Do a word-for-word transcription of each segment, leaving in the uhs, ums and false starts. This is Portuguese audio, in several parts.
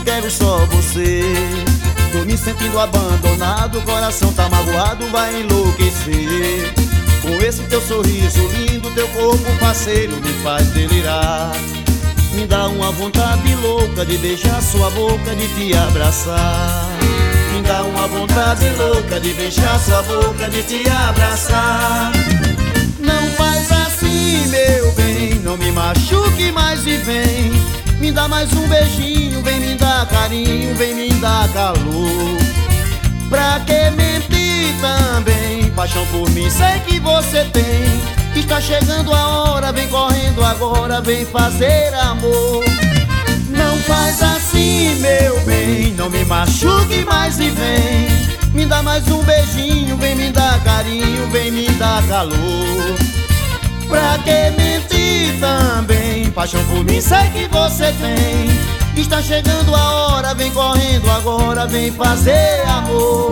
quero só você. Tô me sentindo abandonado, o coração tá magoado, vai enlouquecer. Com esse teu sorriso lindo, teu corpo parceiro me faz delirar. Me dá uma vontade louca de beijar sua boca, de te abraçar. Me dá uma vontade louca de beijar sua boca, de te abraçar. Não faz assim, meu bem, não me machuque mais e vem. Me dá mais um beijinho, vem me dar carinho, vem me dar calor. Pra que mentir também? Paixão por mim sei que você tem. Está chegando a hora, vem correndo agora, vem fazer amor. Não faz assim, meu bem, não me machuque mais e vem. Me dá mais um beijinho, vem me dar carinho, vem me dar calor. Pra que mentir também? Paixão por mim sei que você tem. Está chegando a hora, vem correndo agora, vem fazer amor.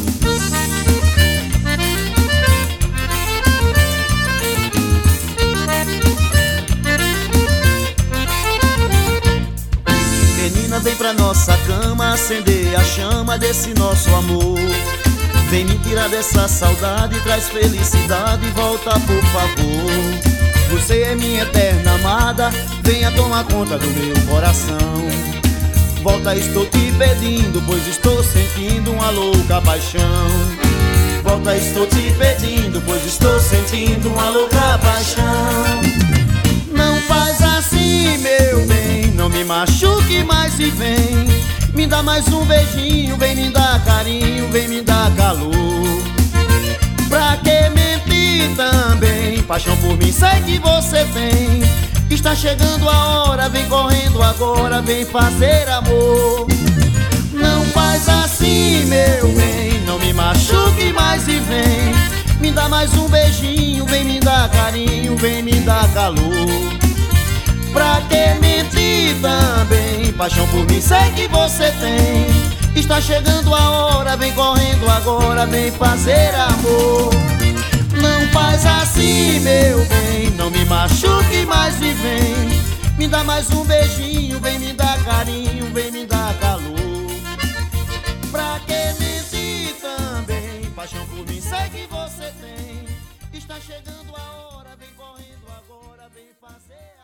Menina, vem pra nossa cama acender a chama desse nosso amor. Vem me tirar dessa saudade, traz felicidade, volta por favor. Você é minha eterna amada, venha tomar conta do meu coração. Volta, estou te pedindo, pois estou sentindo uma louca paixão. Volta, estou te pedindo, pois estou sentindo uma louca paixão. Não faz assim, meu bem, não me machuque mais e vem. Me dá mais um beijinho, vem me dar carinho, vem me dar calor. Pra que mentir também? Paixão por mim sei que você tem. Está chegando a hora, vem correndo agora, vem fazer amor. Não faz assim, meu bem, não me machuque mais e vem. Me dá mais um beijinho, vem me dar carinho, vem me dar calor. Pra que mentir também? Paixão por mim sei que você tem. Está chegando a hora, vem correndo agora, vem fazer amor. Não faz assim, meu bem, não me machuque mais e vem. Me dá mais um beijinho, vem me dar carinho, vem me dar calor. Pra que mentir também? Paixão por mim sei que você tem. Está chegando a hora, vem correndo agora, vem fazer